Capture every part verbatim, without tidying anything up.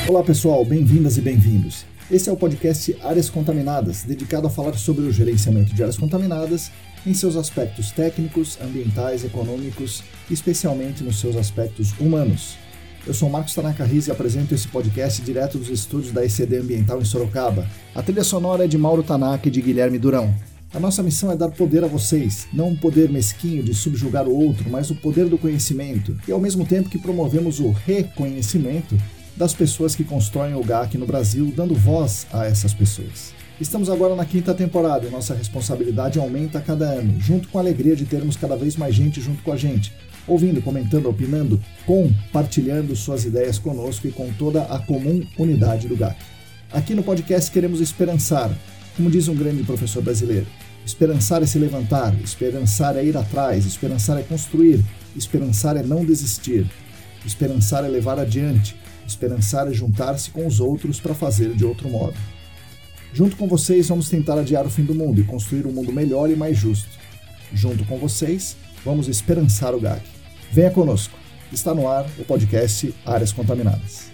Olá pessoal, bem-vindas e bem-vindos. Esse é o podcast Áreas Contaminadas, dedicado a falar sobre o gerenciamento de áreas contaminadas em seus aspectos técnicos, ambientais, econômicos e especialmente nos seus aspectos humanos. Eu sou Marcos Tanaka Riz e apresento esse podcast direto dos estúdios da E C D Ambiental em Sorocaba. A trilha sonora é de Mauro Tanaka e de Guilherme Durão. A nossa missão é dar poder a vocês, não um poder mesquinho de subjugar o outro, mas o poder do conhecimento, e ao mesmo tempo que promovemos o reconhecimento das pessoas que constroem o G A C no Brasil, dando voz a essas pessoas. Estamos agora na quinta temporada e nossa responsabilidade aumenta a cada ano, junto com a alegria de termos cada vez mais gente junto com a gente, ouvindo, comentando, opinando, compartilhando suas ideias conosco e com toda a comum unidade do G A C. Aqui no podcast queremos esperançar, como diz um grande professor brasileiro. Esperançar é se levantar, esperançar é ir atrás, esperançar é construir, esperançar é não desistir, esperançar é levar adiante, esperançar é juntar-se com os outros para fazer de outro modo. Junto com vocês vamos tentar adiar o fim do mundo e construir um mundo melhor e mais justo. Junto com vocês, vamos esperançar o G A C. Venha conosco. Está no ar o podcast Áreas Contaminadas.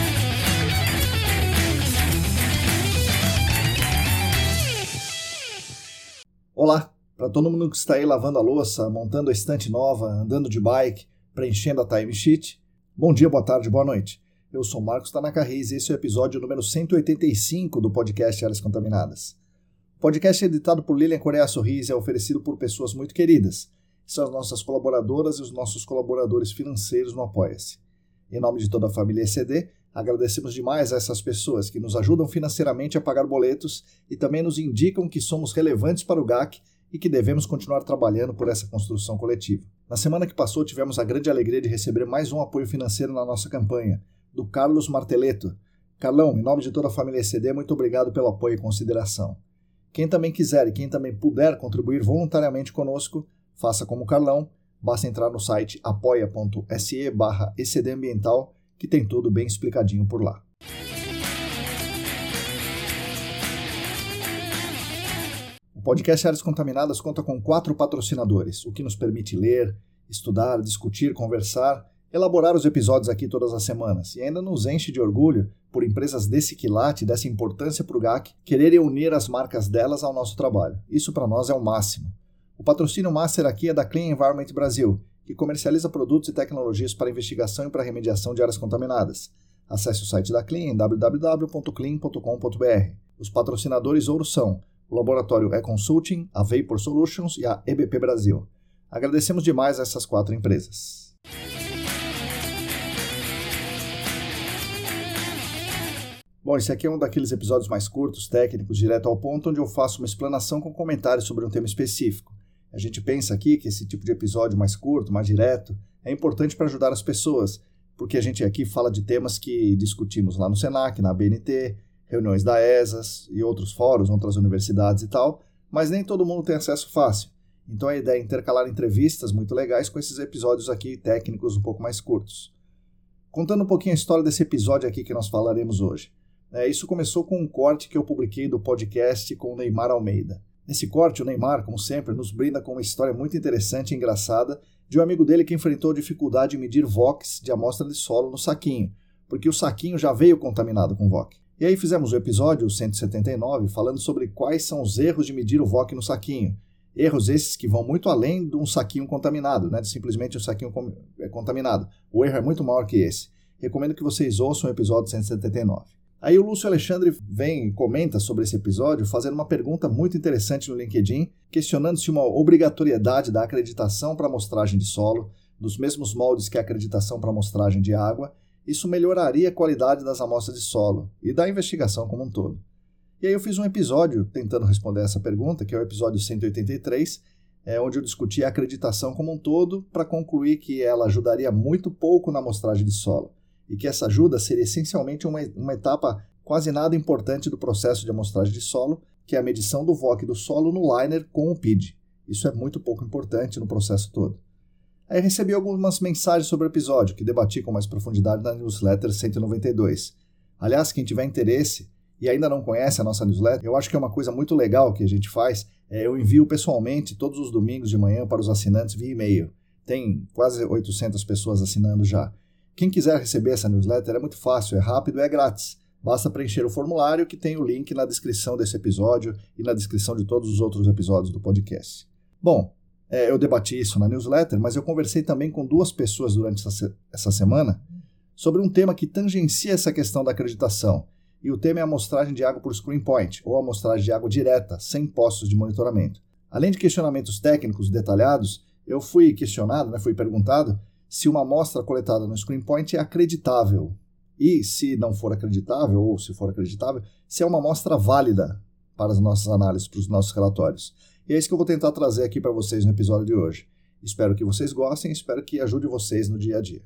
Olá, para todo mundo que está aí lavando a louça, montando a estante nova, andando de bike, preenchendo a timesheet, bom dia, boa tarde, boa noite. Eu sou Marcos Tanaka Riz e esse é o episódio número cento e oitenta e cinco do podcast Áreas Contaminadas. O podcast é editado por Lilian Correa Sorriz e é oferecido por pessoas muito queridas. São as nossas colaboradoras e os nossos colaboradores financeiros no Apoia-se. Em nome de toda a família E C D, agradecemos demais a essas pessoas que nos ajudam financeiramente a pagar boletos e também nos indicam que somos relevantes para o G A C e que devemos continuar trabalhando por essa construção coletiva. Na semana que passou, tivemos a grande alegria de receber mais um apoio financeiro na nossa campanha, do Carlos Marteleto. Carlão, em nome de toda a família E C D, muito obrigado pelo apoio e consideração. Quem também quiser e quem também puder contribuir voluntariamente conosco, faça como o Carlão, basta entrar no site apoia.se barra ecdambiental, que tem tudo bem explicadinho por lá. O podcast Áreas Contaminadas conta com quatro patrocinadores, o que nos permite ler, estudar, discutir, conversar, elaborar os episódios aqui todas as semanas, e ainda nos enche de orgulho por empresas desse quilate, dessa importância para o G A C, quererem unir as marcas delas ao nosso trabalho. Isso para nós é o máximo. O patrocínio master aqui é da Clean Environment Brasil, que comercializa produtos e tecnologias para investigação e para remediação de áreas contaminadas. Acesse o site da Clean em w w w ponto clean ponto com ponto b r. Os patrocinadores ouro são o Laboratório E-Consulting, a Vapor Solutions e a E B P Brasil. Agradecemos demais a essas quatro empresas. Bom, esse aqui é um daqueles episódios mais curtos, técnicos, direto ao ponto, onde eu faço uma explanação com comentários sobre um tema específico. A gente pensa aqui que esse tipo de episódio mais curto, mais direto, é importante para ajudar as pessoas, porque a gente aqui fala de temas que discutimos lá no Senac, na A B N T, reuniões da E S A S e outros fóruns, outras universidades e tal, mas nem todo mundo tem acesso fácil. Então a ideia é intercalar entrevistas muito legais com esses episódios aqui técnicos um pouco mais curtos. Contando um pouquinho a história desse episódio aqui que nós falaremos hoje. É, isso começou com um corte que eu publiquei do podcast com o Neymar Almeida. Nesse corte, o Neymar, como sempre, nos brinda com uma história muito interessante e engraçada de um amigo dele que enfrentou dificuldade em medir V O Cs de amostra de solo no saquinho, porque o saquinho já veio contaminado com V O C. E aí fizemos o episódio cento e setenta e nove falando sobre quais são os erros de medir o V O C no saquinho. Erros esses que vão muito além de um saquinho contaminado, né, de simplesmente um saquinho contaminado. O erro é muito maior que esse. Recomendo que vocês ouçam o episódio cento e setenta e nove. Aí o Lúcio Alexandre vem e comenta sobre esse episódio fazendo uma pergunta muito interessante no LinkedIn, questionando se uma obrigatoriedade da acreditação para amostragem de solo, dos mesmos moldes que a acreditação para amostragem de água, isso melhoraria a qualidade das amostras de solo e da investigação como um todo. E aí eu fiz um episódio tentando responder essa pergunta, que é o episódio cento e oitenta e três, é, onde eu discuti a acreditação como um todo para concluir que ela ajudaria muito pouco na amostragem de solo, e que essa ajuda seria essencialmente uma, uma etapa quase nada importante do processo de amostragem de solo, que é a medição do V O C do solo no liner com o P I D. Isso é muito pouco importante no processo todo. Aí recebi algumas mensagens sobre o episódio, que debati com mais profundidade na newsletter cento e noventa e dois. Aliás, quem tiver interesse e ainda não conhece a nossa newsletter, eu acho que é uma coisa muito legal que a gente faz, é, eu envio pessoalmente todos os domingos de manhã para os assinantes via e-mail. Tem quase oitocentas pessoas assinando já. Quem quiser receber essa newsletter é muito fácil, é rápido, é grátis. Basta preencher o formulário que tem o link na descrição desse episódio e na descrição de todos os outros episódios do podcast. Bom, é, eu debati isso na newsletter, mas eu conversei também com duas pessoas durante essa, essa semana sobre um tema que tangencia essa questão da acreditação. E o tema é a amostragem de água por screen point, ou amostragem de água direta, sem postos de monitoramento. Além de questionamentos técnicos detalhados, eu fui questionado, né, fui perguntado se uma amostra coletada no screen point é acreditável. E, se não for acreditável, ou se for acreditável, se é uma amostra válida para as nossas análises, para os nossos relatórios. E é isso que eu vou tentar trazer aqui para vocês no episódio de hoje. Espero que vocês gostem, espero que ajude vocês no dia a dia.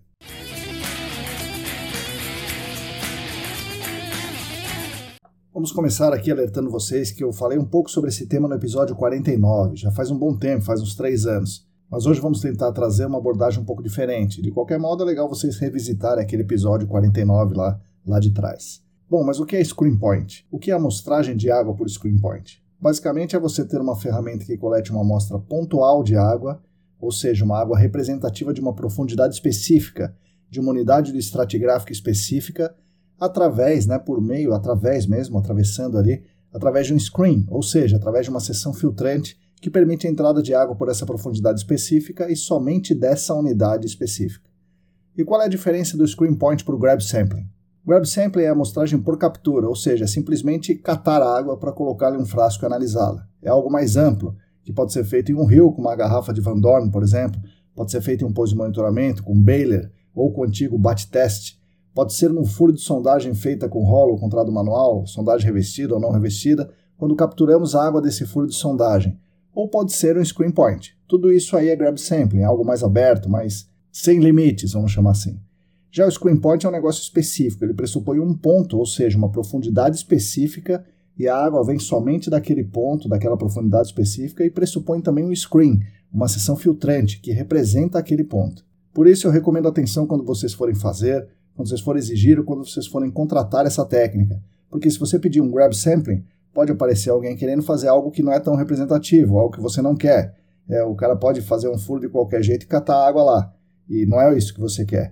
Vamos começar aqui alertando vocês que eu falei um pouco sobre esse tema no episódio quarenta e nove, já faz um bom tempo, faz uns três anos. Mas hoje vamos tentar trazer uma abordagem um pouco diferente. De qualquer modo, é legal vocês revisitarem aquele episódio quarenta e nove lá, lá de trás. Bom, mas o que é screen point? O que é amostragem de água por screen point? Basicamente é você ter uma ferramenta que colete uma amostra pontual de água, ou seja, uma água representativa de uma profundidade específica, de uma unidade de estratigráfica específica, através, né, por meio, através mesmo, atravessando ali, através de um screen, ou seja, através de uma seção filtrante que permite a entrada de água por essa profundidade específica e somente dessa unidade específica. E qual é a diferença do screen point para o grab sampling? O grab sampling é a amostragem por captura, ou seja, é simplesmente catar a água para colocá-la em um frasco e analisá-la. É algo mais amplo, que pode ser feito em um rio, com uma garrafa de Van Dorn, por exemplo, pode ser feito em um posto de monitoramento, com um Baylor, ou com o antigo bat-test, pode ser num furo de sondagem feita com rolo ou contrado manual, sondagem revestida ou não revestida, quando capturamos a água desse furo de sondagem, ou pode ser um screen point. Tudo isso aí é grab sampling, algo mais aberto, mas sem limites, vamos chamar assim. Já o screen point é um negócio específico, ele pressupõe um ponto, ou seja, uma profundidade específica, e a água vem somente daquele ponto, daquela profundidade específica, e pressupõe também um screen, uma seção filtrante, que representa aquele ponto. Por isso eu recomendo atenção quando vocês forem fazer, quando vocês forem exigir ou quando vocês forem contratar essa técnica. Porque se você pedir um grab sampling, pode aparecer alguém querendo fazer algo que não é tão representativo, algo que você não quer. É, o cara pode fazer um furo de qualquer jeito e catar água lá. E não é isso que você quer.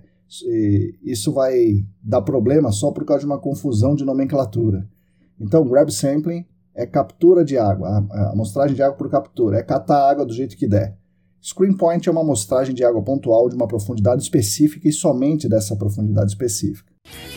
E isso vai dar problema só por causa de uma confusão de nomenclatura. Então, grab sampling é captura de água, a amostragem de água por captura, é catar a água do jeito que der. Screen point é uma amostragem de água pontual de uma profundidade específica e somente dessa profundidade específica.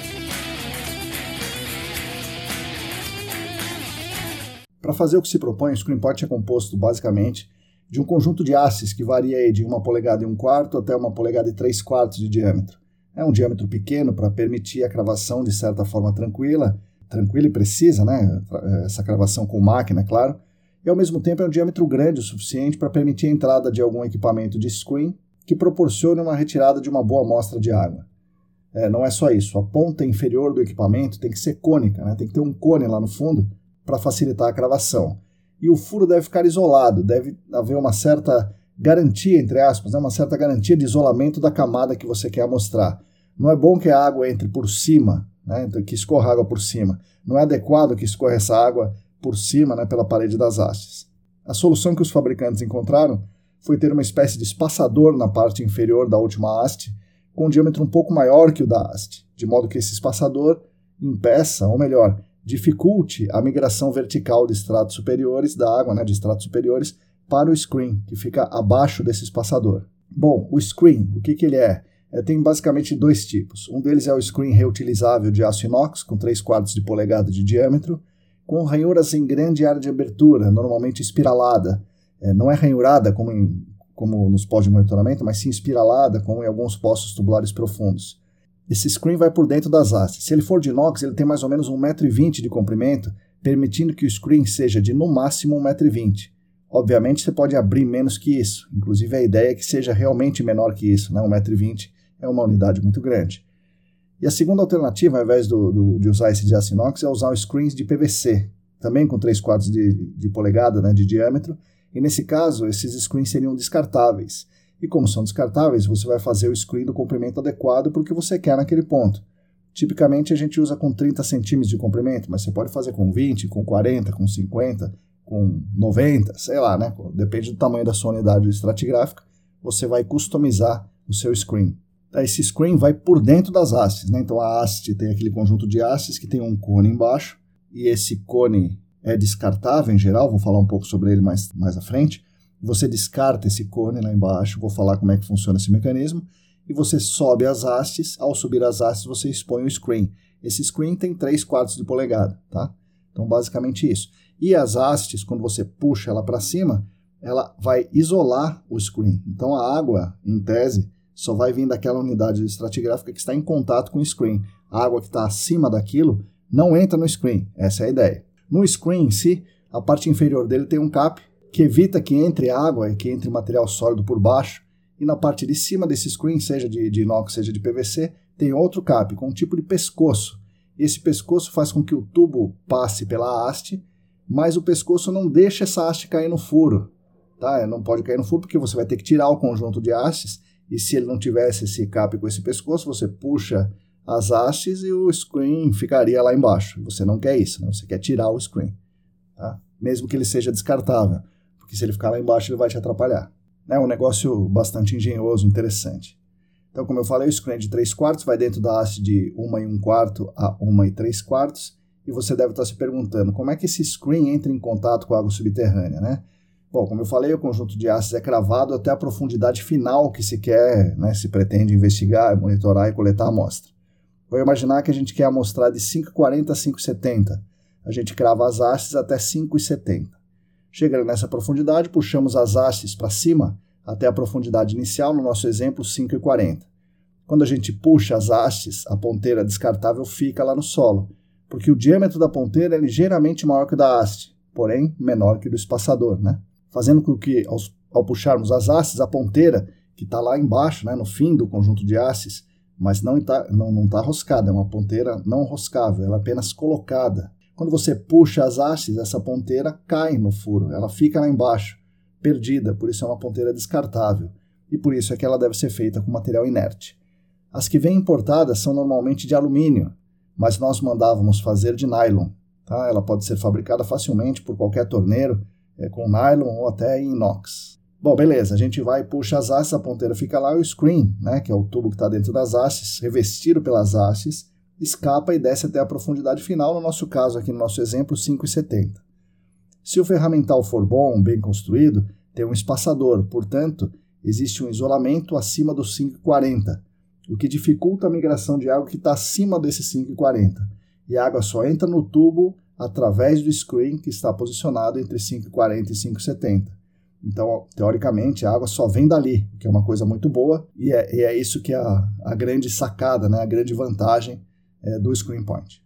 Para fazer o que se propõe, o screen point é composto basicamente de um conjunto de hastes que varia aí de uma polegada e um quarto até uma polegada e três quartos de diâmetro. É um diâmetro pequeno para permitir a cravação de certa forma tranquila, tranquila e precisa, né? Essa cravação com máquina, é claro. E ao mesmo tempo é um diâmetro grande o suficiente para permitir a entrada de algum equipamento de screen que proporcione uma retirada de uma boa amostra de água. É, não é só isso, a ponta inferior do equipamento tem que ser cônica, né? Tem que ter um cone lá no fundo para facilitar a cravação. E o furo deve ficar isolado, deve haver uma certa garantia, entre aspas, né? Uma certa garantia de isolamento da camada que você quer amostrar. Não é bom que a água entre por cima, né? Que escorra água por cima. Não é adequado que escorra essa água por cima, né, pela parede das hastes. A solução que os fabricantes encontraram foi ter uma espécie de espaçador na parte inferior da última haste, com um diâmetro um pouco maior que o da haste, de modo que esse espaçador impeça, ou melhor, dificulte a migração vertical de estratos superiores da água, né, de estratos superiores, para o screen, que fica abaixo desse espaçador. Bom, o screen, o que, que ele é? é? Tem basicamente dois tipos. Um deles é o screen reutilizável de aço inox, com três quartos de polegada de diâmetro, com ranhuras em grande área de abertura, normalmente espiralada. É, não é ranhurada como, em, como nos postos de monitoramento, mas sim espiralada, como em alguns poços tubulares profundos. Esse screen vai por dentro das hastes. Se ele for de inox, ele tem mais ou menos um metro e vinte de comprimento, permitindo que o screen seja de no máximo um metro e vinte. Obviamente você pode abrir menos que isso, inclusive a ideia é que seja realmente menor que isso, né? um metro e vinte é uma unidade muito grande. E a segunda alternativa, ao invés do, do, de usar esse de aço inox, é usar os screens de P V C, também com três quartos de, de polegada, né, de diâmetro, e nesse caso esses screens seriam descartáveis. E como são descartáveis, você vai fazer o screen do comprimento adequado para o que você quer naquele ponto. Tipicamente a gente usa com trinta centímetros de comprimento, mas você pode fazer com vinte, com quarenta, com cinquenta, com noventa, sei lá, né? Depende do tamanho da sua unidade estratigráfica, você vai customizar o seu screen. Esse screen vai por dentro das hastes, né? Então a haste tem aquele conjunto de hastes que tem um cone embaixo, e esse cone é descartável em geral, vou falar um pouco sobre ele mais, mais à frente. Você descarta esse cone lá embaixo, vou falar como é que funciona esse mecanismo, e você sobe as hastes. Ao subir as hastes você expõe o screen. Esse screen tem três quartos de polegada, tá? Então basicamente isso. E as hastes, quando você puxa ela para cima, ela vai isolar o screen. Então a água, em tese, só vai vir daquela unidade estratigráfica que está em contato com o screen. A água que está acima daquilo não entra no screen, essa é a ideia. No screen em si, a parte inferior dele tem um cap que evita que entre água e que entre material sólido por baixo, e na parte de cima desse screen, seja de, de inox, seja de P V C, tem outro cap com um tipo de pescoço. Esse pescoço faz com que o tubo passe pela haste, mas o pescoço não deixa essa haste cair no furo. Tá? Não pode cair no furo porque você vai ter que tirar o conjunto de hastes, e se ele não tivesse esse cap com esse pescoço, você puxa as hastes e o screen ficaria lá embaixo. Você não quer isso, né? Você quer tirar o screen, tá? Mesmo que ele seja descartável, porque se ele ficar lá embaixo ele vai te atrapalhar. É um negócio bastante engenhoso, interessante. Então, como eu falei, o screen de três quartos vai dentro da haste de uma e um quarto a uma e três quartos, e você deve estar se perguntando como é que esse screen entra em contato com a água subterrânea, né? Bom, como eu falei, o conjunto de hastes é cravado até a profundidade final que se quer, né, se pretende investigar, monitorar e coletar a amostra. Vou imaginar que a gente quer amostrar de cinco e quarenta a cinco e setenta. A gente crava as hastes até cinco e setenta. Chegando nessa profundidade, puxamos as hastes para cima até a profundidade inicial, no nosso exemplo, cinco e quarenta. Quando a gente puxa as hastes, a ponteira descartável fica lá no solo, porque o diâmetro da ponteira é ligeiramente maior que o da haste, porém menor que o do espaçador, né? Fazendo com que, ao, ao puxarmos as hastes, a ponteira, que está lá embaixo, né, no fim do conjunto de hastes, mas não está não, não tá roscada, é uma ponteira não roscável, ela é apenas colocada. Quando você puxa as hastes, essa ponteira cai no furo, ela fica lá embaixo, perdida, por isso é uma ponteira descartável, e por isso é que ela deve ser feita com material inerte. As que vêm importadas são normalmente de alumínio, mas nós mandávamos fazer de nylon. Tá? Ela pode ser fabricada facilmente por qualquer torneiro, é, com nylon ou até em inox. Bom, beleza, a gente vai e puxa as hastes, a ponteira fica lá, e o screen, né, que é o tubo que está dentro das hastes, revestido pelas hastes, escapa e desce até a profundidade final, no nosso caso aqui, no nosso exemplo, cinco e setenta. Se o ferramental for bom, bem construído, tem um espaçador, portanto, existe um isolamento acima dos cinco e quarenta, o que dificulta a migração de água que está acima desses cinco e quarenta, e a água só entra no tubo através do screen que está posicionado entre cinco e quarenta e cinco e setenta. Então, teoricamente, a água só vem dali, que é uma coisa muito boa, e é, e é isso que é a, a grande sacada, né, a grande vantagem é, do Screen Point.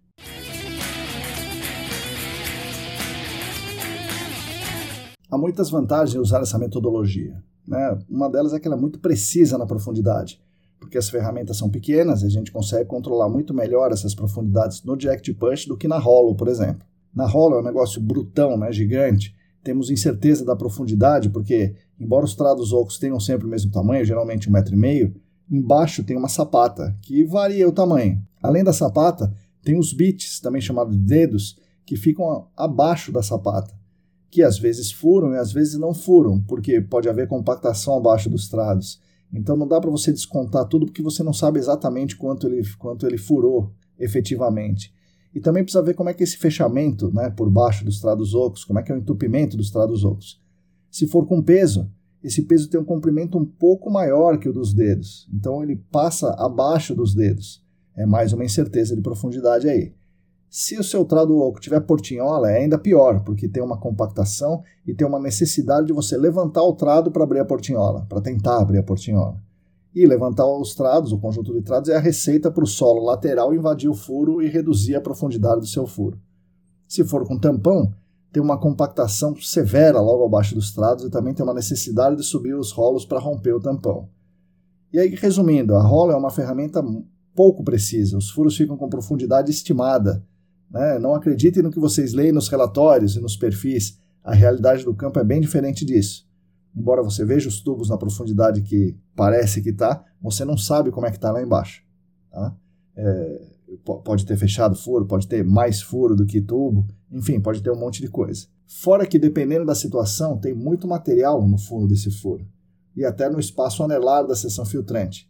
Há muitas vantagens em usar essa metodologia, né? Uma delas é que ela é muito precisa na profundidade, porque as ferramentas são pequenas e a gente consegue controlar muito melhor essas profundidades no Direct Push do que na Hollow, por exemplo. Na Hollow é um negócio brutão, né, gigante. Temos incerteza da profundidade, porque, embora os trados ocos tenham sempre o mesmo tamanho, geralmente um metro e meio, embaixo tem uma sapata, que varia o tamanho. Além da sapata, tem os bits, também chamados de dedos, que ficam abaixo da sapata, que às vezes furam e às vezes não furam, porque pode haver compactação abaixo dos trados. Então não dá para você descontar tudo, porque você não sabe exatamente quanto ele, quanto ele furou efetivamente. E também precisa ver como é que é esse fechamento, né, por baixo dos trados ocos, como é que é o entupimento dos trados ocos. Se for com peso, esse peso tem um comprimento um pouco maior que o dos dedos, então ele passa abaixo dos dedos. É mais uma incerteza de profundidade aí. Se o seu trado oco tiver portinhola, é ainda pior, porque tem uma compactação e tem uma necessidade de você levantar o trado para abrir a portinhola, para tentar abrir a portinhola. E levantar os trados, o conjunto de trados, é a receita para o solo lateral invadir o furo e reduzir a profundidade do seu furo. Se for com tampão, tem uma compactação severa logo abaixo dos trados e também tem uma necessidade de subir os rolos para romper o tampão. E aí, resumindo, a Hollow é uma ferramenta pouco precisa, os furos ficam com profundidade estimada. Né? Não acreditem no que vocês leem nos relatórios e nos perfis, a realidade do campo é bem diferente disso. Embora você veja os tubos na profundidade que parece que está, você não sabe como é que está lá embaixo. Tá? É, pode ter fechado furo, pode ter mais furo do que tubo, enfim, pode ter um monte de coisa. Fora que, dependendo da situação, tem muito material no fundo desse furo, e até no espaço anelar da seção filtrante.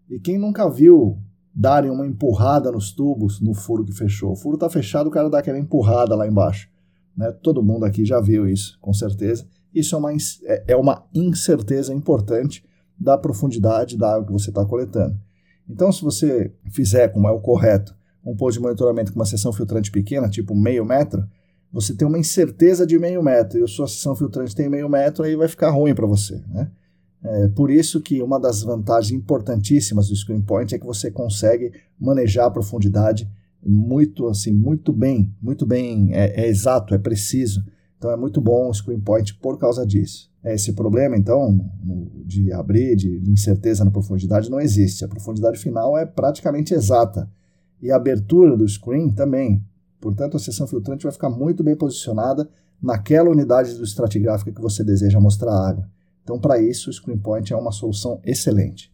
E quem nunca viu darem uma empurrada nos tubos no furo que fechou? O furo está fechado, o cara dá aquela empurrada lá embaixo. Né? Todo mundo aqui já viu isso, com certeza. Isso é uma, é uma incerteza importante da profundidade da água que você está coletando. Então, se você fizer, como é o correto, um posto de monitoramento com uma seção filtrante pequena, tipo meio metro, você tem uma incerteza de meio metro, e a sua seção filtrante tem meio metro, aí vai ficar ruim para você. Né? É por isso que uma das vantagens importantíssimas do Screen Point é que você consegue manejar a profundidade muito, assim, muito bem, muito bem, é, é exato, é preciso. Então é muito bom o Screen Point por causa disso. Esse problema, então, de abrir, de, de incerteza na profundidade não existe. A profundidade final é praticamente exata. E a abertura do screen também. Portanto, a seção filtrante vai ficar muito bem posicionada naquela unidade do estratigráfica que você deseja mostrar a água. Então, para isso, o Screen Point é uma solução excelente.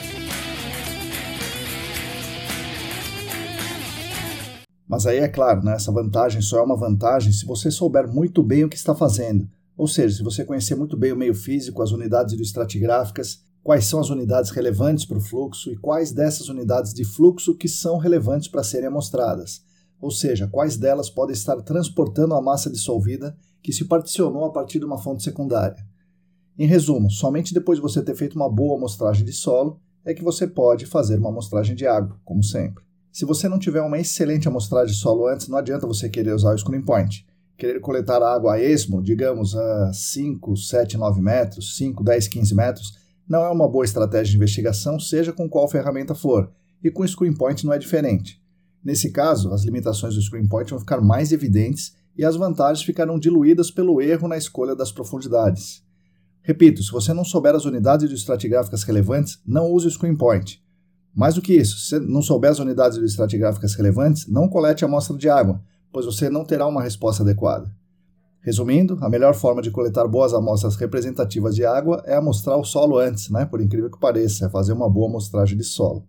Mas aí é claro, né, essa vantagem só é uma vantagem se você souber muito bem o que está fazendo. Ou seja, se você conhecer muito bem o meio físico, as unidades do estratigráficas, quais são as unidades relevantes para o fluxo e quais dessas unidades de fluxo que são relevantes para serem amostradas. Ou seja, quais delas podem estar transportando a massa dissolvida que se particionou a partir de uma fonte secundária. Em resumo, somente depois de você ter feito uma boa amostragem de solo é que você pode fazer uma amostragem de água, como sempre. Se você não tiver uma excelente amostragem de solo antes, não adianta você querer usar o Screen Point. Querer coletar água a esmo, digamos a cinco, sete, nove metros, cinco, dez, quinze metros, não é uma boa estratégia de investigação, seja com qual ferramenta for, e com o Screen Point não é diferente. Nesse caso, as limitações do Screen Point vão ficar mais evidentes e as vantagens ficarão diluídas pelo erro na escolha das profundidades. Repito, se você não souber as unidades estratigráficas relevantes, não use o Screen Point. Mais do que isso, se não souber as unidades estratigráficas relevantes, não colete a amostra de água, pois você não terá uma resposta adequada. Resumindo, a melhor forma de coletar boas amostras representativas de água é amostrar o solo antes, né? Por incrível que pareça, é fazer uma boa amostragem de solo.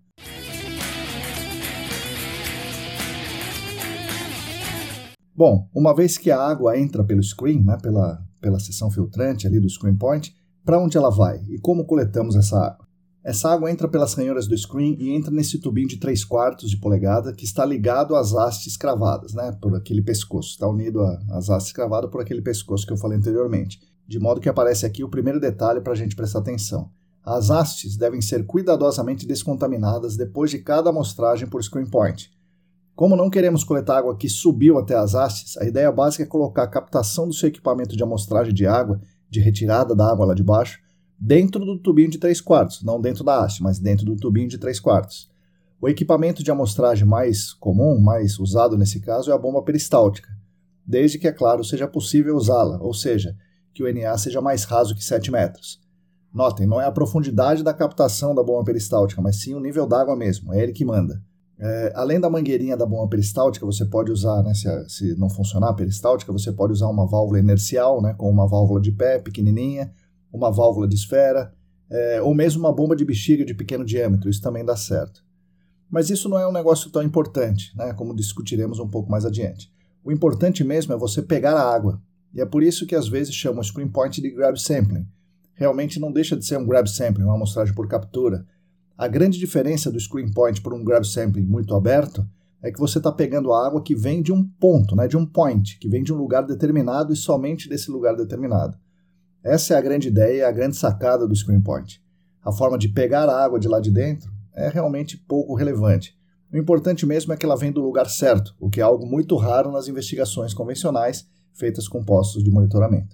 Bom, uma vez que a água entra pelo screen, né, pela, pela seção filtrante ali do Screen Point, para onde ela vai e como coletamos essa água? Essa água entra pelas ranhuras do screen e entra nesse tubinho de três quartos de polegada que está ligado às hastes cravadas, né, por aquele pescoço. Está unido às hastes cravadas por aquele pescoço que eu falei anteriormente. De modo que aparece aqui o primeiro detalhe para a gente prestar atenção. As hastes devem ser cuidadosamente descontaminadas depois de cada amostragem por Screen Point. Como não queremos coletar água que subiu até as hastes, a ideia básica é colocar a captação do seu equipamento de amostragem de água, de retirada da água lá de baixo, dentro do tubinho de três quartos, não dentro da haste, mas dentro do tubinho de três quartos. O equipamento de amostragem mais comum, mais usado nesse caso, é a bomba peristáltica, desde que, é claro, seja possível usá-la, ou seja, que o N A seja mais raso que sete metros. Notem, não é a profundidade da captação da bomba peristáltica, mas sim o nível d'água mesmo, é ele que manda. É, além da mangueirinha da bomba peristáltica, você pode usar, né, se, se não funcionar a peristáltica, você pode usar uma válvula inercial, né, com uma válvula de pé pequenininha, uma válvula de esfera, é, ou mesmo uma bomba de bexiga de pequeno diâmetro, isso também dá certo. Mas isso não é um negócio tão importante, né, como discutiremos um pouco mais adiante. O importante mesmo é você pegar a água, e é por isso que às vezes chamam o Screen Point de grab sampling. Realmente não deixa de ser um grab sampling, uma amostragem por captura. A grande diferença do Screen Point por um grab sampling muito aberto é que você está pegando a água que vem de um ponto, né, de um point, que vem de um lugar determinado e somente desse lugar determinado. Essa é a grande ideia, a grande sacada do Screen Point. A forma de pegar a água de lá de dentro é realmente pouco relevante. O importante mesmo é que ela vem do lugar certo, o que é algo muito raro nas investigações convencionais feitas com postos de monitoramento.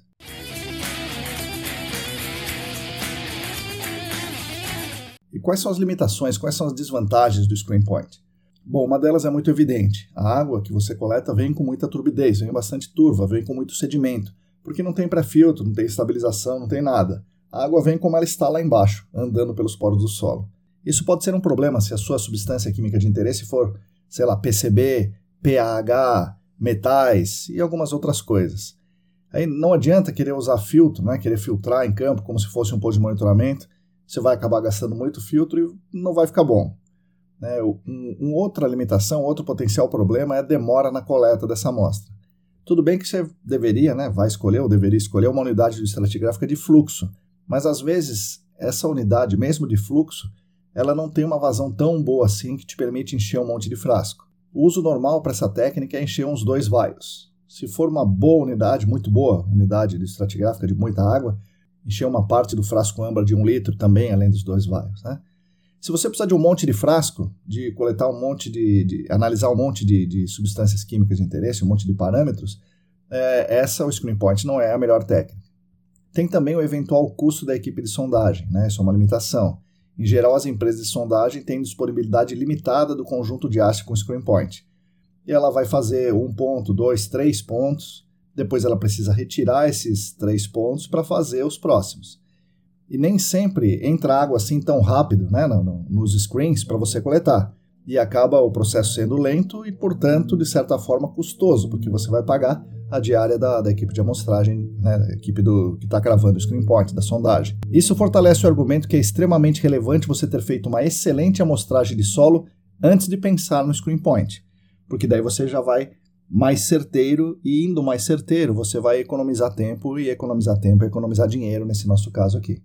E quais são as limitações, quais são as desvantagens do Screen Point? Bom, uma delas é muito evidente. A água que você coleta vem com muita turbidez, vem bastante turva, vem com muito sedimento, porque não tem pré-filtro, não tem estabilização, não tem nada. A água vem como ela está lá embaixo, andando pelos poros do solo. Isso pode ser um problema se a sua substância química de interesse for, sei lá, P C B, P A H, metais e algumas outras coisas. Aí não adianta querer usar filtro, né? Querer filtrar em campo como se fosse um posto de monitoramento. Você vai acabar gastando muito filtro e não vai ficar bom. Né? Um, um outra limitação, outro potencial problema é a demora na coleta dessa amostra. Tudo bem que você deveria, né, vai escolher ou deveria escolher uma unidade estratigráfica de fluxo, mas às vezes essa unidade, mesmo de fluxo, ela não tem uma vazão tão boa assim que te permite encher um monte de frasco. O uso normal para essa técnica é encher uns dois vials. Se for uma boa unidade, muito boa unidade de estratigráfica de muita água, encher uma parte do frasco âmbar de um litro também, além dos dois vials, né? Se você precisar de um monte de frasco, de coletar um monte de, de analisar um monte de, de substâncias químicas de interesse, um monte de parâmetros, é, essa, o Screen Point, não é a melhor técnica. Tem também o eventual custo da equipe de sondagem, né? Isso é uma limitação. Em geral, as empresas de sondagem têm disponibilidade limitada do conjunto de haste com Screen Point. E ela vai fazer um ponto, dois, três pontos, depois ela precisa retirar esses três pontos para fazer os próximos. E nem sempre entra água assim tão rápido, né, no, no, nos screens para você coletar. E acaba o processo sendo lento e, portanto, de certa forma custoso, porque você vai pagar a diária da, da equipe de amostragem, né, da equipe do, que está gravando o Screen Point, da sondagem. Isso fortalece o argumento que é extremamente relevante você ter feito uma excelente amostragem de solo antes de pensar no Screen Point, porque daí você já vai mais certeiro, e indo mais certeiro, você vai economizar tempo, e economizar tempo é economizar dinheiro, nesse nosso caso aqui.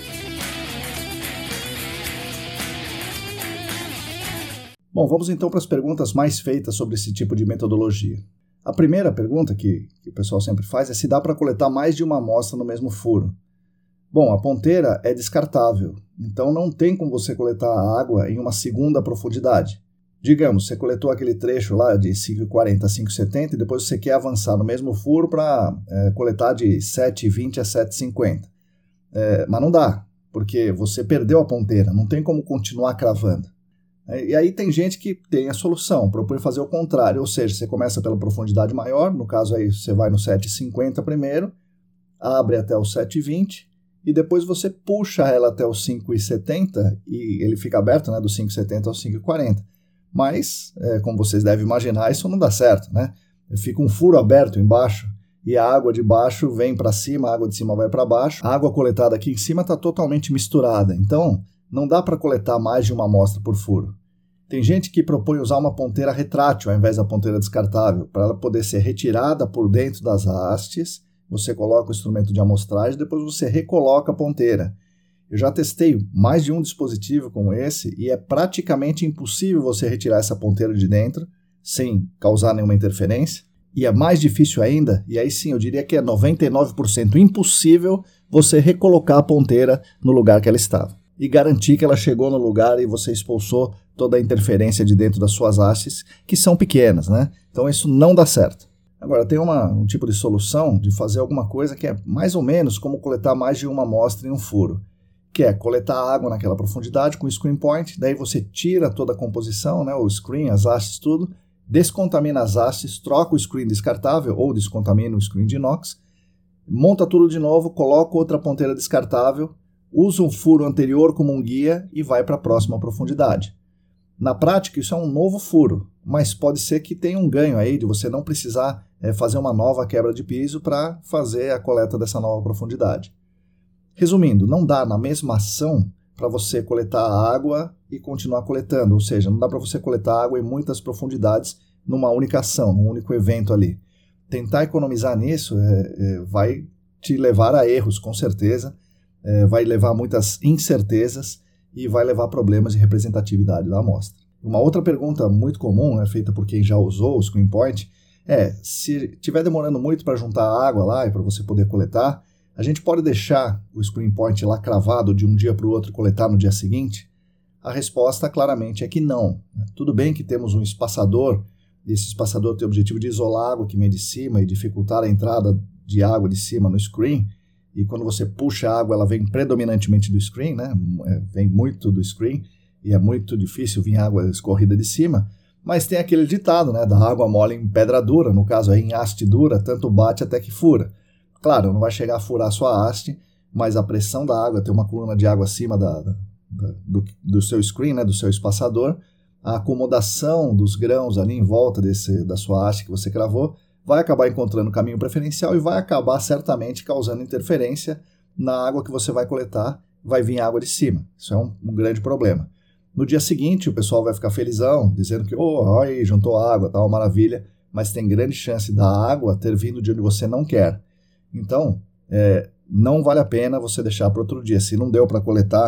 Bom, vamos então para as perguntas mais feitas sobre esse tipo de metodologia. A primeira pergunta que, que o pessoal sempre faz é se dá para coletar mais de uma amostra no mesmo furo. Bom, a ponteira é descartável, então não tem como você coletar a água em uma segunda profundidade. Digamos, você coletou aquele trecho lá de cinco vírgula quarenta a cinco vírgula setenta e depois você quer avançar no mesmo furo para é, coletar de sete vírgula vinte a sete vírgula cinquenta. É, mas não dá, porque você perdeu a ponteira, não tem como continuar cravando. E aí tem gente que tem a solução, propõe fazer o contrário, ou seja, você começa pela profundidade maior, no caso aí você vai no sete vírgula cinquenta primeiro, abre até o sete vírgula vinte e depois você puxa ela até o cinco vírgula setenta e ele fica aberto, né, do cinco vírgula setenta ao cinco vírgula quarenta. Mas, é, como vocês devem imaginar, isso não dá certo, né? Fica um furo aberto embaixo e a água de baixo vem para cima, a água de cima vai para baixo. A água coletada aqui em cima está totalmente misturada, então não dá para coletar mais de uma amostra por furo. Tem gente que propõe usar uma ponteira retrátil ao invés da ponteira descartável, para ela poder ser retirada por dentro das hastes, você coloca o instrumento de amostragem, depois você recoloca a ponteira. Eu já testei mais de um dispositivo como esse e é praticamente impossível você retirar essa ponteira de dentro sem causar nenhuma interferência. E é mais difícil ainda, e aí sim eu diria que é noventa e nove por cento impossível você recolocar a ponteira no lugar que ela estava. E garantir que ela chegou no lugar e você expulsou toda a interferência de dentro das suas hastes, que são pequenas, né? Então isso não dá certo. Agora, tem uma, um tipo de solução de fazer alguma coisa que é mais ou menos como coletar mais de uma amostra em um furo, que é coletar água naquela profundidade com o Screen Point, daí você tira toda a composição, né, o screen, as hastes, tudo, descontamina as hastes, troca o screen descartável ou descontamina o screen de inox, monta tudo de novo, coloca outra ponteira descartável, usa um furo anterior como um guia e vai para a próxima profundidade. Na prática, isso é um novo furo, mas pode ser que tenha um ganho aí de você não precisar é, fazer uma nova quebra de piso para fazer a coleta dessa nova profundidade. Resumindo, não dá na mesma ação para você coletar água e continuar coletando, ou seja, não dá para você coletar água em muitas profundidades numa única ação, num único evento ali. Tentar economizar nisso é, é, vai te levar a erros, com certeza, é, vai levar a muitas incertezas e vai levar a problemas de representatividade da amostra. Uma outra pergunta muito comum, né, feita por quem já usou o Screen Point, é, se estiver demorando muito para juntar água lá e para você poder coletar, a gente pode deixar o Screen Point lá cravado de um dia para o outro e coletar no dia seguinte? A resposta claramente é que não. Tudo bem que temos um espaçador, e esse espaçador tem o objetivo de isolar a água que vem de cima e dificultar a entrada de água de cima no screen, e quando você puxa a água ela vem predominantemente do screen, né? Vem muito do screen, e é muito difícil vir água escorrida de cima, mas tem aquele ditado, né, da água mole em pedra dura, no caso aí em haste dura, tanto bate até que fura. Claro, não vai chegar a furar a sua haste, mas a pressão da água, tem uma coluna de água acima da, da, da, do, do seu screen, né, do seu espaçador, a acomodação dos grãos ali em volta desse, da sua haste que você cravou, vai acabar encontrando o caminho preferencial e vai acabar certamente causando interferência na água que você vai coletar, vai vir água de cima. Isso é um, um grande problema. No dia seguinte, o pessoal vai ficar felizão, dizendo que, oh, olha aí, juntou água, tá uma maravilha, mas tem grande chance da água ter vindo de onde você não quer. Então, é, não vale a pena você deixar para outro dia. Se não deu para coletar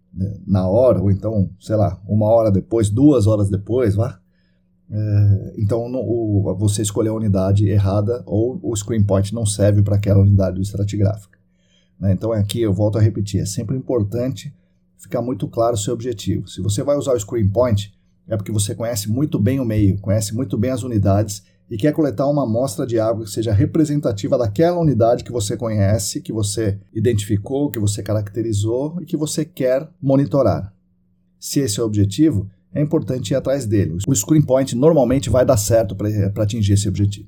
na hora, ou então, sei lá, uma hora depois, duas horas depois, vá. É, então no, o, você escolheu a unidade errada ou o screen point não serve para aquela unidade do estratigráfica. Né? Então aqui eu volto a repetir, é sempre importante ficar muito claro o seu objetivo. Se você vai usar o screen point, é porque você conhece muito bem o meio, conhece muito bem as unidades e quer coletar uma amostra de água que seja representativa daquela unidade que você conhece, que você identificou, que você caracterizou e que você quer monitorar. Se esse é o objetivo, é importante ir atrás dele. O screen point normalmente vai dar certo para atingir esse objetivo.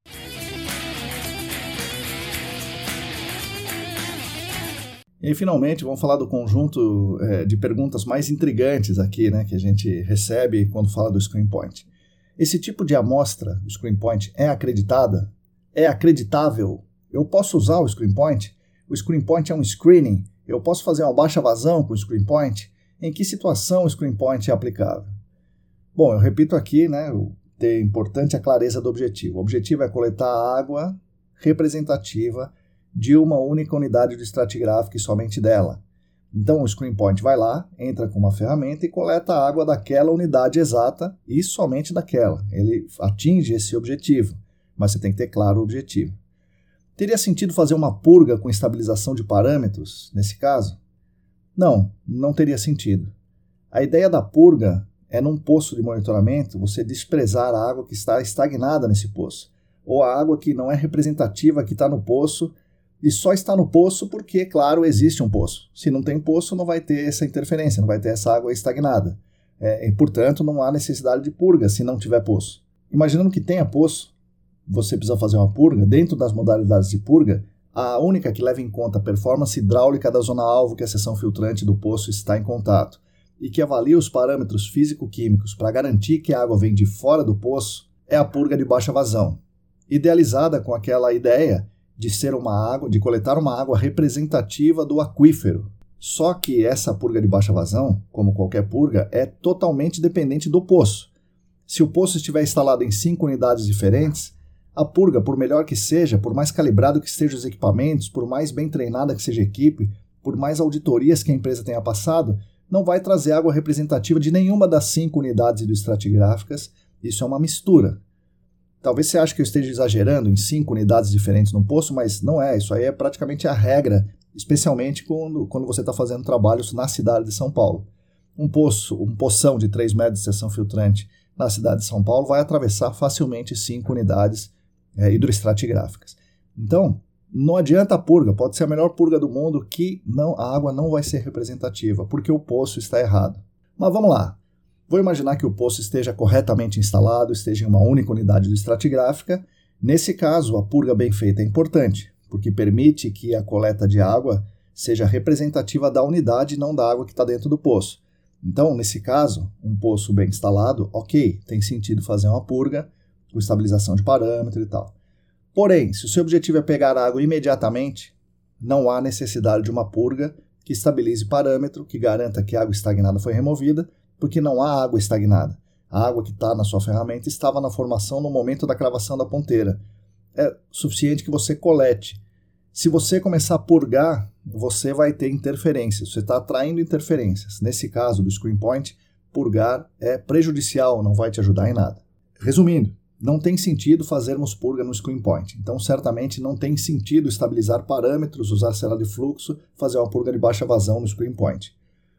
E finalmente vamos falar do conjunto é, de perguntas mais intrigantes aqui, né, que a gente recebe quando fala do screen point. Esse tipo de amostra, o screen point, é acreditada? É acreditável? Eu posso usar o screen point? O screen point é um screening? Eu posso fazer uma baixa vazão com o screen point? Em que situação o screen point é aplicável? Bom, eu repito aqui, né, é importante a clareza do objetivo. O objetivo é coletar água representativa de uma única unidade do estratigráfico e somente dela. Então o screen point vai lá, entra com uma ferramenta e coleta a água daquela unidade exata e somente daquela. Ele atinge esse objetivo, mas você tem que ter claro o objetivo. Teria sentido fazer uma purga com estabilização de parâmetros nesse caso? Não, não teria sentido. A ideia da purga é, num poço de monitoramento, você desprezar a água que está estagnada nesse poço, ou a água que não é representativa, que está no poço, e só está no poço porque, claro, existe um poço. Se não tem poço, não vai ter essa interferência, não vai ter essa água estagnada. É, e, portanto, não há necessidade de purga se não tiver poço. Imaginando que tenha poço, você precisa fazer uma purga. Dentro das modalidades de purga, a única que leva em conta a performance hidráulica da zona-alvo que a seção filtrante do poço está em contato e que avalia os parâmetros físico-químicos para garantir que a água vem de fora do poço é a purga de baixa vazão, idealizada com aquela ideia de ser uma água, de coletar uma água representativa do aquífero. Só que essa purga de baixa vazão, como qualquer purga, é totalmente dependente do poço. Se o poço estiver instalado em cinco unidades diferentes, a purga, por melhor que seja, por mais calibrado que estejam os equipamentos, por mais bem treinada que seja a equipe, por mais auditorias que a empresa tenha passado, não vai trazer água representativa de nenhuma das cinco unidades hidroestratigráficas. Isso é uma mistura. Talvez você ache que eu esteja exagerando em cinco unidades diferentes no poço, mas não é. Isso aí é praticamente a regra, especialmente quando, quando você está fazendo trabalhos na cidade de São Paulo. Um poço, um poção de três metros de seção filtrante na cidade de São Paulo vai atravessar facilmente cinco unidades é, hidroestratigráficas. Então, não adianta a purga, pode ser a melhor purga do mundo que não, a água não vai ser representativa, porque o poço está errado. Mas vamos lá. Vou imaginar que o poço esteja corretamente instalado, esteja em uma única unidade estratigráfica. Nesse caso, a purga bem feita é importante, porque permite que a coleta de água seja representativa da unidade e não da água que está dentro do poço. Então, nesse caso, um poço bem instalado, ok, tem sentido fazer uma purga com estabilização de parâmetro e tal. Porém, se o seu objetivo é pegar a água imediatamente, não há necessidade de uma purga que estabilize parâmetro, que garanta que a água estagnada foi removida, porque não há água estagnada. A água que está na sua ferramenta estava na formação no momento da cravação da ponteira. É suficiente que você colete. Se você começar a purgar, você vai ter interferências. Você está atraindo interferências. Nesse caso do screen point, purgar é prejudicial, não vai te ajudar em nada. Resumindo, não tem sentido fazermos purga no screen point. Então, certamente não tem sentido estabilizar parâmetros, usar cela de fluxo, fazer uma purga de baixa vazão no screen point.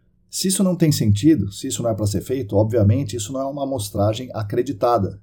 Se isso não tem sentido, se isso não é para ser feito, obviamente isso não é uma amostragem acreditada.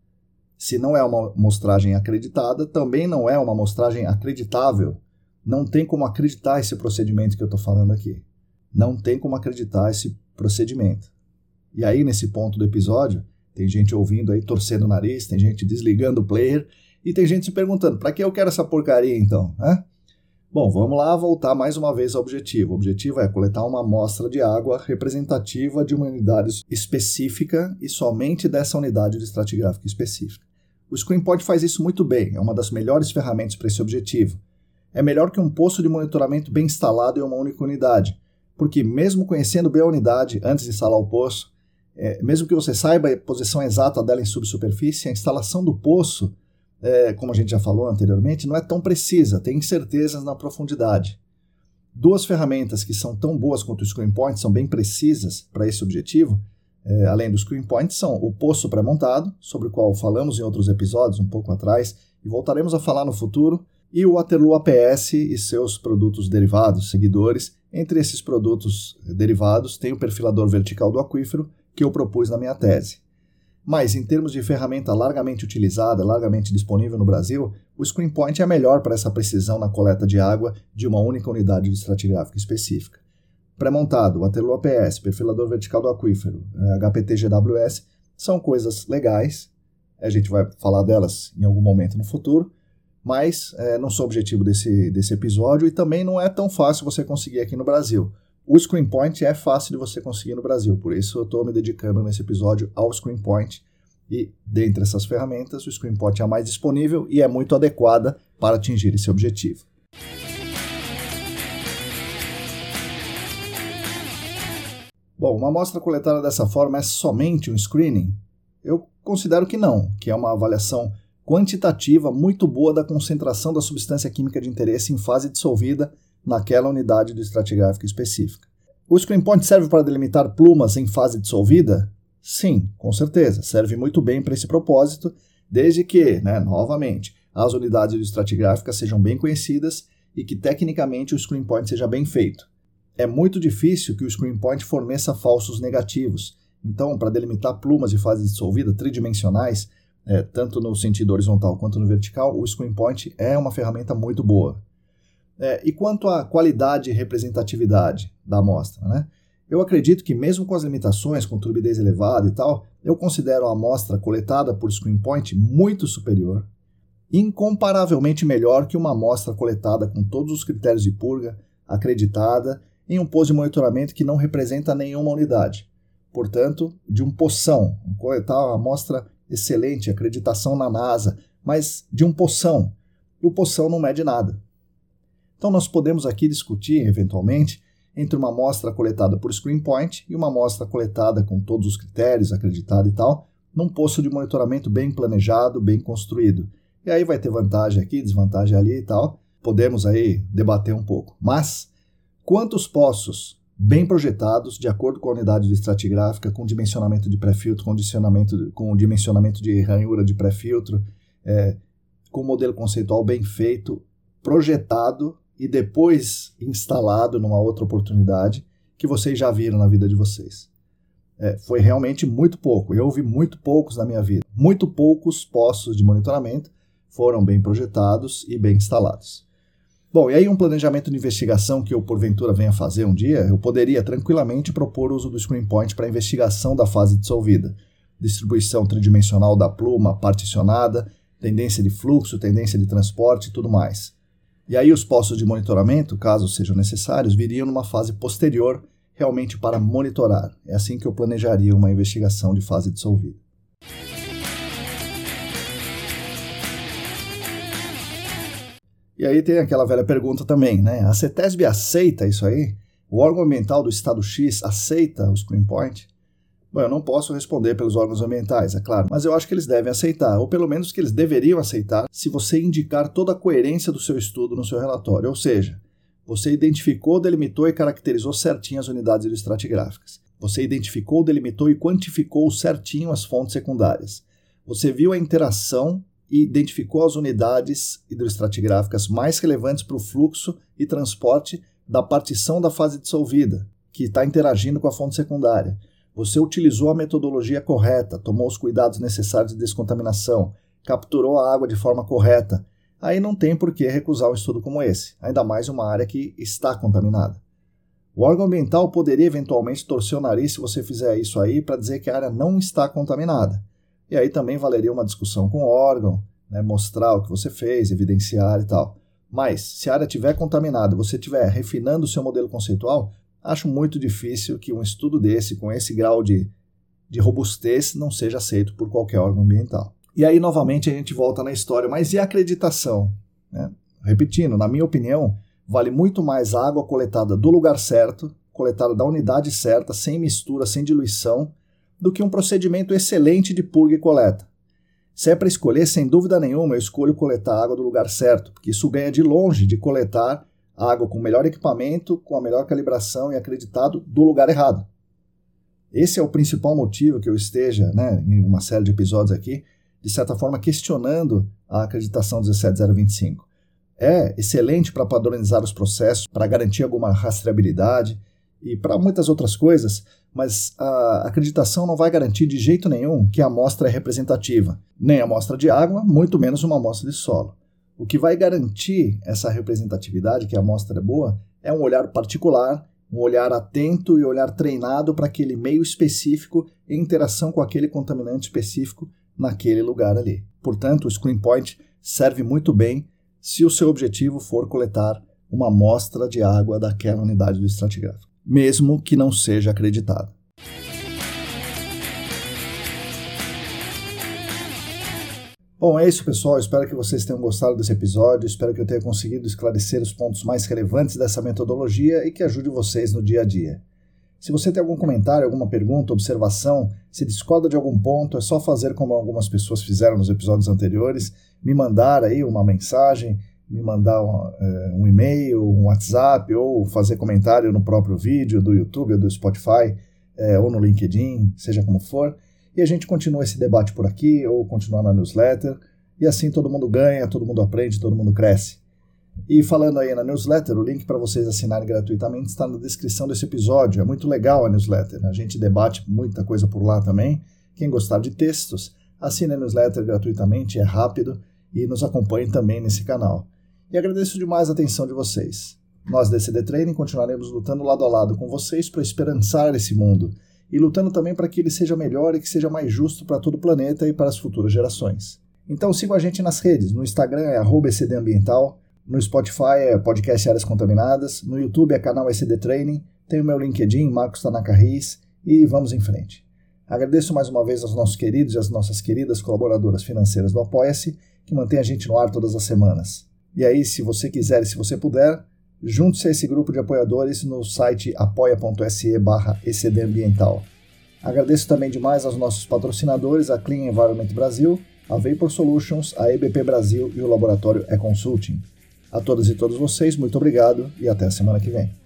Se não é uma amostragem acreditada, também não é uma amostragem acreditável. Não tem como acreditar esse procedimento que eu estou falando aqui. Não tem como acreditar esse procedimento. E aí, nesse ponto do episódio, tem gente ouvindo aí, torcendo o nariz, tem gente desligando o player, e tem gente se perguntando, para que eu quero essa porcaria então? Né? Bom, vamos lá voltar mais uma vez ao objetivo. O objetivo é coletar uma amostra de água representativa de uma unidade específica e somente dessa unidade estratigráfica específica. O screen point faz isso muito bem, é uma das melhores ferramentas para esse objetivo. É melhor que um poço de monitoramento bem instalado em uma única unidade, porque mesmo conhecendo bem a unidade antes de instalar o poço, é, mesmo que você saiba a posição exata dela em subsuperfície, a instalação do poço, é, como a gente já falou anteriormente, não é tão precisa, tem incertezas na profundidade. Duas ferramentas que são tão boas quanto o Screen Point, são bem precisas para esse objetivo, é, além do Screen Point, são o poço pré-montado, sobre o qual falamos em outros episódios um pouco atrás, e voltaremos a falar no futuro, e o Waterloo A P S e seus produtos derivados, seguidores. Entre esses produtos derivados tem o perfilador vertical do aquífero, que eu propus na minha tese. Mas, em termos de ferramenta largamente utilizada, largamente disponível no Brasil, o Screen Point é melhor para essa precisão na coleta de água de uma única unidade de estratigráfica específica. Pré-montado, Waterloo A P S, perfilador vertical do aquífero, H P T G W S, são coisas legais, a gente vai falar delas em algum momento no futuro, mas é, não são objetivo desse, desse episódio e também não é tão fácil você conseguir aqui no Brasil. O Screen Point é fácil de você conseguir no Brasil, por isso eu estou me dedicando nesse episódio ao Screen Point. E, dentre essas ferramentas, o Screen Point é a mais disponível e é muito adequada para atingir esse objetivo. Bom, uma amostra coletada dessa forma é somente um screening? Eu considero que não, que é uma avaliação quantitativa muito boa da concentração da substância química de interesse em fase dissolvida naquela unidade do estratigráfico específica. O Screen Point serve para delimitar plumas em fase dissolvida? Sim, com certeza, serve muito bem para esse propósito, desde que, né, novamente, as unidades do estratigráfica sejam bem conhecidas e que tecnicamente o Screen Point seja bem feito. É muito difícil que o Screen Point forneça falsos negativos, então, para delimitar plumas de fase dissolvida tridimensionais, É, tanto no sentido horizontal quanto no vertical, o Screen Point é uma ferramenta muito boa. É, e quanto à qualidade e representatividade da amostra, né? Eu acredito que mesmo com as limitações, com turbidez elevada e tal, eu considero a amostra coletada por Screen Point muito superior, incomparavelmente melhor que uma amostra coletada com todos os critérios de purga, acreditada, em um posto de monitoramento que não representa nenhuma unidade. Portanto, de um poção, coletar uma amostra excelente, acreditação na NASA, mas de um poção. E o poção não mede nada. Então nós podemos aqui discutir, eventualmente, entre uma amostra coletada por Screen Point e uma amostra coletada com todos os critérios, acreditada e tal, num posto de monitoramento bem planejado, bem construído. E aí vai ter vantagem aqui, desvantagem ali e tal. Podemos aí debater um pouco. Mas, quantos poços bem projetados, de acordo com a unidade de estratigráfica, com dimensionamento de pré-filtro, condicionamento, com dimensionamento de ranhura de pré-filtro, é, com modelo conceitual bem feito, projetado e depois instalado numa outra oportunidade, que vocês já viram na vida de vocês. É, foi realmente muito pouco. Eu vi muito poucos na minha vida. Muito poucos postos de monitoramento foram bem projetados e bem instalados. Bom, e aí um planejamento de investigação que eu porventura venha fazer um dia, eu poderia tranquilamente propor o uso do Screen Point para investigação da fase dissolvida. Distribuição tridimensional da pluma particionada, tendência de fluxo, tendência de transporte e tudo mais. E aí os postos de monitoramento, caso sejam necessários, viriam numa fase posterior, realmente para monitorar. É assim que eu planejaria uma investigação de fase dissolvida. E aí tem aquela velha pergunta também, né? A CETESB aceita isso aí? O órgão ambiental do estado X aceita o Screen Point? Bom, eu não posso responder pelos órgãos ambientais, é claro, mas eu acho que eles devem aceitar, ou pelo menos que eles deveriam aceitar, se você indicar toda a coerência do seu estudo no seu relatório. Ou seja, você identificou, delimitou e caracterizou certinho as unidades estratigráficas. Você identificou, delimitou e quantificou certinho as fontes secundárias. Você viu a interação e identificou as unidades hidroestratigráficas mais relevantes para o fluxo e transporte da partição da fase dissolvida, que está interagindo com a fonte secundária. Você utilizou a metodologia correta, tomou os cuidados necessários de descontaminação, capturou a água de forma correta. Aí não tem por que recusar um estudo como esse, ainda mais uma área que está contaminada. O órgão ambiental poderia eventualmente torcer o nariz se você fizer isso aí para dizer que a área não está contaminada. E aí também valeria uma discussão com o órgão, né, mostrar o que você fez, evidenciar e tal. Mas, se a área estiver contaminada e você estiver refinando o seu modelo conceitual, acho muito difícil que um estudo desse, com esse grau de, de robustez, não seja aceito por qualquer órgão ambiental. E aí, novamente, a gente volta na história. Mas e a acreditação? Né? Repetindo, na minha opinião, vale muito mais a água coletada do lugar certo, coletada da unidade certa, sem mistura, sem diluição, do que um procedimento excelente de purga e coleta. Se é para escolher, sem dúvida nenhuma, eu escolho coletar a água do lugar certo, porque isso ganha de longe de coletar água com o melhor equipamento, com a melhor calibração e acreditado do lugar errado. Esse é o principal motivo que eu esteja, né, em uma série de episódios aqui, de certa forma questionando a acreditação dezessete zero vinte e cinco. É excelente para padronizar os processos, para garantir alguma rastreabilidade e para muitas outras coisas, mas a acreditação não vai garantir de jeito nenhum que a amostra é representativa, nem a amostra de água, muito menos uma amostra de solo. O que vai garantir essa representatividade, que a amostra é boa, é um olhar particular, um olhar atento e olhar treinado para aquele meio específico em interação com aquele contaminante específico naquele lugar ali. Portanto, o Screen Point serve muito bem se o seu objetivo for coletar uma amostra de água daquela unidade do estratigráfico, mesmo que não seja acreditado. Bom, é isso, pessoal. Espero que vocês tenham gostado desse episódio. Espero que eu tenha conseguido esclarecer os pontos mais relevantes dessa metodologia e que ajude vocês no dia a dia. Se você tem algum comentário, alguma pergunta, observação, se discorda de algum ponto, é só fazer como algumas pessoas fizeram nos episódios anteriores, me mandar aí uma mensagem, me mandar um, um e-mail, um WhatsApp, ou fazer comentário no próprio vídeo do YouTube ou do Spotify, é, ou no LinkedIn, seja como for. E a gente continua esse debate por aqui, ou continuar na newsletter, e assim todo mundo ganha, todo mundo aprende, todo mundo cresce. E falando aí na newsletter, o link para vocês assinarem gratuitamente está na descrição desse episódio. É muito legal a newsletter, a gente debate muita coisa por lá também. Quem gostar de textos, assine a newsletter gratuitamente, é rápido, e nos acompanhe também nesse canal. E agradeço demais a atenção de vocês. Nós da E C D Training continuaremos lutando lado a lado com vocês para esperançar esse mundo, e lutando também para que ele seja melhor e que seja mais justo para todo o planeta e para as futuras gerações. Então sigam a gente nas redes, no Instagram é arroba E C D Ambiental, no Spotify é podcast Áreas Contaminadas, no YouTube é canal E C D Training, tem o meu LinkedIn, Marcos Tanaka Reis, e vamos em frente. Agradeço mais uma vez aos nossos queridos e às nossas queridas colaboradoras financeiras do Apoia-se, que mantém a gente no ar todas as semanas. E aí, se você quiser e se você puder, junte-se a esse grupo de apoiadores no site apoia.se barra ecdambiental. Agradeço também demais aos nossos patrocinadores, a Clean Environment Brasil, a Vapor Solutions, a E B P Brasil e o Laboratório E-Consulting. A todas e todos vocês, muito obrigado e até a semana que vem.